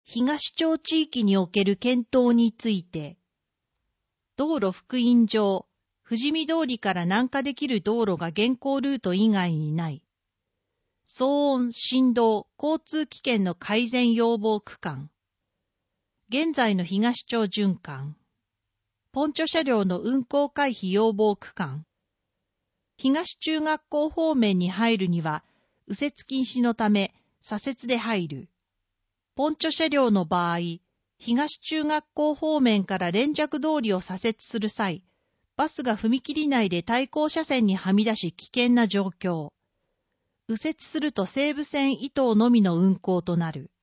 東町地域における検討について、道路福音上、富士見通りから南下できる道路が現行ルート以外にない。騒音、振動、交通危険の改善要望区間。現在の東町循環。ポンチョ車両の運行回避要望区間。東中学校方面に入るには、右折禁止のため、左折で入る。ポンチョ車両の場合、東中学校方面から連雀通りを左折する際、バスが踏切内で対向車線にはみ出し危険な状況。右折すると西武線伊東のみの運行となる。